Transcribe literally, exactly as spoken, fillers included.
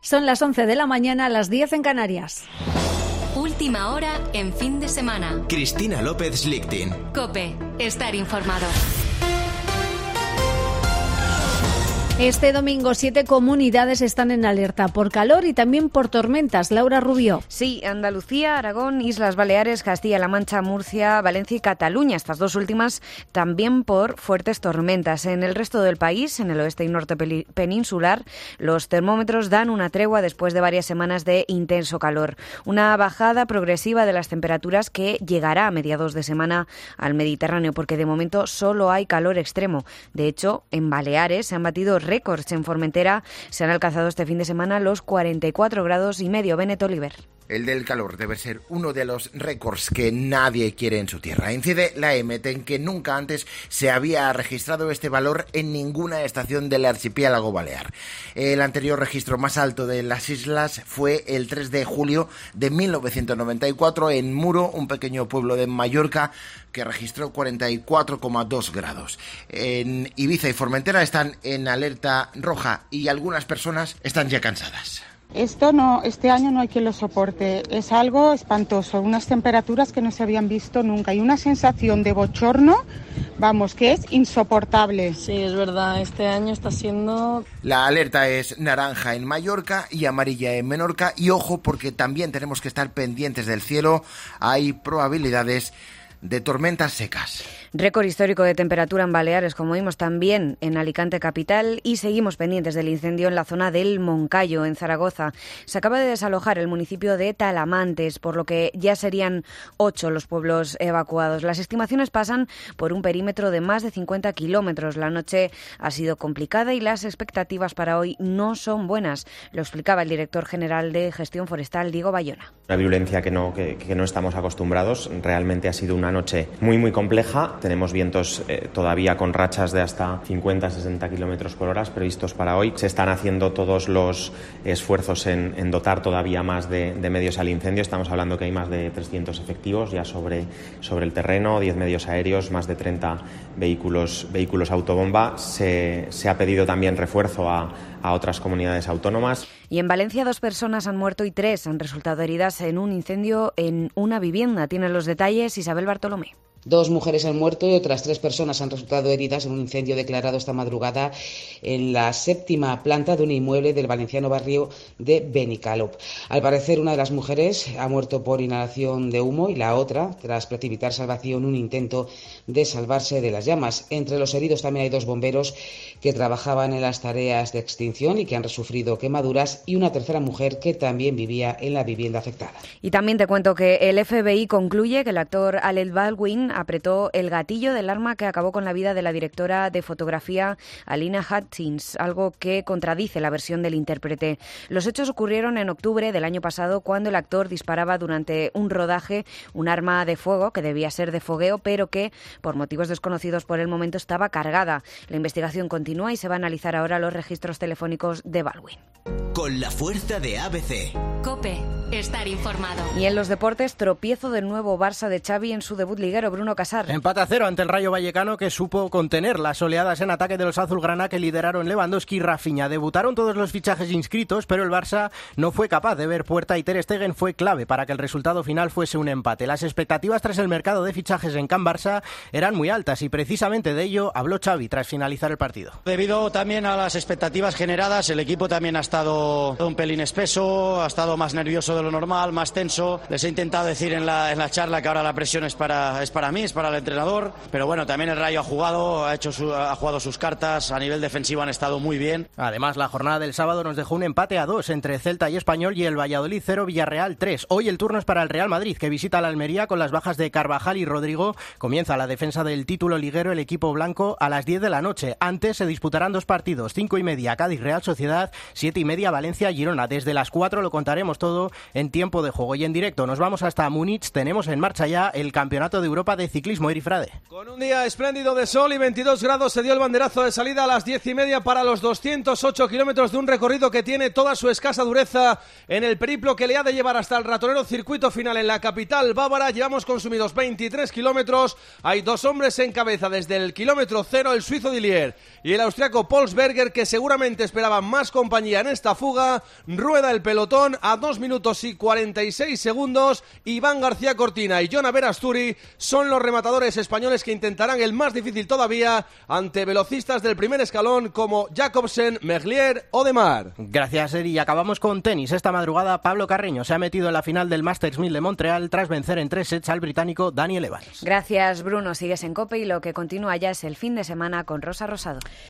Son las once de la mañana, las diez en Canarias. Última hora en fin de semana. Cristina López Lichting. COPE. Estar informado. Este domingo siete comunidades están en alerta por calor y también por tormentas. Laura Rubio. Sí, Andalucía, Aragón, Islas Baleares, Castilla-La Mancha, Murcia, Valencia y Cataluña. Estas dos últimas también por fuertes tormentas. En el resto del país, en el oeste y norte peninsular, los termómetros dan una tregua después de varias semanas de intenso calor. Una bajada progresiva de las temperaturas que llegará a mediados de semana al Mediterráneo, porque de momento solo hay calor extremo. De hecho, en Baleares se han batido récords. En Formentera se han alcanzado este fin de semana los cuarenta y cuatro grados y medio. Benet Oliver. El del calor debe ser uno de los récords que nadie quiere en su tierra. Incide la E M E T en que nunca antes se había registrado este valor en ninguna estación del archipiélago balear. El anterior registro más alto de las islas fue el tres de julio de mil novecientos noventa y cuatro en Muro, un pequeño pueblo de Mallorca, que registró cuarenta y cuatro coma dos grados. En Ibiza y Formentera están en alerta roja y algunas personas están ya cansadas. Esto no, este año no hay quien lo soporte, es algo espantoso, unas temperaturas que no se habían visto nunca y una sensación de bochorno, vamos, que es insoportable. Sí, es verdad, este año está siendo... La alerta es naranja en Mallorca y amarilla en Menorca y ojo porque también tenemos que estar pendientes del cielo, hay probabilidades de tormentas secas. Récord histórico de temperatura en Baleares, como vimos también en Alicante capital, y seguimos pendientes del incendio en la zona del Moncayo, en Zaragoza. Se acaba de desalojar el municipio de Talamantes, por lo que ya serían ocho los pueblos evacuados. Las estimaciones pasan por un perímetro de más de cincuenta kilómetros. La noche ha sido complicada y las expectativas para hoy no son buenas. Lo explicaba el director general de Gestión Forestal, Diego Bayona. Una violencia que no, que, que no estamos acostumbrados. Realmente ha sido una noche muy, muy compleja. Tenemos vientos eh, todavía con rachas de hasta cincuenta a sesenta kilómetros por hora previstos para hoy. Se están haciendo todos los esfuerzos en, en dotar todavía más de, de medios al incendio. Estamos hablando que hay más de trescientos efectivos ya sobre, sobre el terreno, diez medios aéreos, más de treinta vehículos, vehículos autobomba. Se, se ha pedido también refuerzo a, a otras comunidades autónomas. Y en Valencia dos personas han muerto y tres han resultado heridas en un incendio en una vivienda. Tienen los detalles Isabel Bartolomé. Dos mujeres han muerto y otras tres personas han resultado heridas en un incendio declarado esta madrugada en la séptima planta de un inmueble del valenciano barrio de Benicalop. Al parecer, una de las mujeres ha muerto por inhalación de humo y la otra, tras precipitarse al vacío en un intento de salvarse de las llamas. Entre los heridos también hay dos bomberos que trabajaban en las tareas de extinción y que han sufrido quemaduras, y una tercera mujer que también vivía en la vivienda afectada. Y también te cuento que el F B I concluye que el actor Alec Baldwin apretó el gatillo del arma que acabó con la vida de la directora de fotografía Alina Hutchins, algo que contradice la versión del intérprete. Los hechos ocurrieron en octubre del año pasado, cuando el actor disparaba durante un rodaje un arma de fuego que debía ser de fogueo, pero que, por motivos desconocidos por el momento, estaba cargada. La investigación continúa y se va a analizar ahora los registros telefónicos de Baldwin. Con la fuerza de A B C. COPE. Estar informado. Y en los deportes, tropiezo del nuevo Barça de Xavi en su debut liguero. Bruno Casar. Empate a cero ante el Rayo Vallecano, que supo contener las oleadas en ataque de los azulgrana que lideraron Lewandowski y Rafinha. Debutaron todos los fichajes inscritos, pero el Barça no fue capaz de ver puerta y Ter Stegen fue clave para que el resultado final fuese un empate. Las expectativas tras el mercado de fichajes en Can Barça eran muy altas y precisamente de ello habló Xavi tras finalizar el partido. Debido también a las expectativas generadas, el equipo también ha estado un pelín espeso, ha estado más nervioso de lo normal, más tenso. Les he intentado decir en la, en la charla que ahora la presión es para, es para mí, es para el entrenador, pero bueno, también el Rayo ha jugado, ha, hecho su, ha jugado sus cartas, a nivel defensivo han estado muy bien. Además, la jornada del sábado nos dejó un empate a dos entre Celta y Español y el Valladolid cero, Villarreal tres. Hoy el turno es para el Real Madrid, que visita la Almería con las bajas de Carvajal y Rodrigo. Comienza la defensa del título liguero el equipo blanco a las diez de la noche. Antes se disputarán dos partidos, cinco y media Cádiz Real Sociedad, siete y media Valencia Girona. Desde las cuatro lo contaremos todo en tiempo de juego y en directo. Nos vamos hasta Múnich, tenemos en marcha ya el Campeonato de Europa de Ciclismo. Eri Frade. Con un día espléndido de sol y veintidós grados se dio el banderazo de salida a las diez y media para los doscientos ocho kilómetros de un recorrido que tiene toda su escasa dureza en el periplo que le ha de llevar hasta el ratonero circuito final en la capital bávara. Llevamos consumidos veintitrés kilómetros, hay dos hombres en cabeza desde el kilómetro cero, el suizo Dillier y el austriaco Polsberger, que seguramente esperaban más compañía en esta fuga fuga, rueda el pelotón a dos minutos y cuarenta y seis segundos. Iván García Cortina y Jona Verasturi son los rematadores españoles que intentarán el más difícil todavía ante velocistas del primer escalón como Jacobsen, Merlier o Demar. Gracias, Eri. Y acabamos con tenis. Esta madrugada Pablo Carreño se ha metido en la final del Masters mil de Montreal tras vencer en tres sets al británico Daniel Evans. Gracias, Bruno. Sigues en COPE y lo que continúa ya es el fin de semana con Rosa Rosado.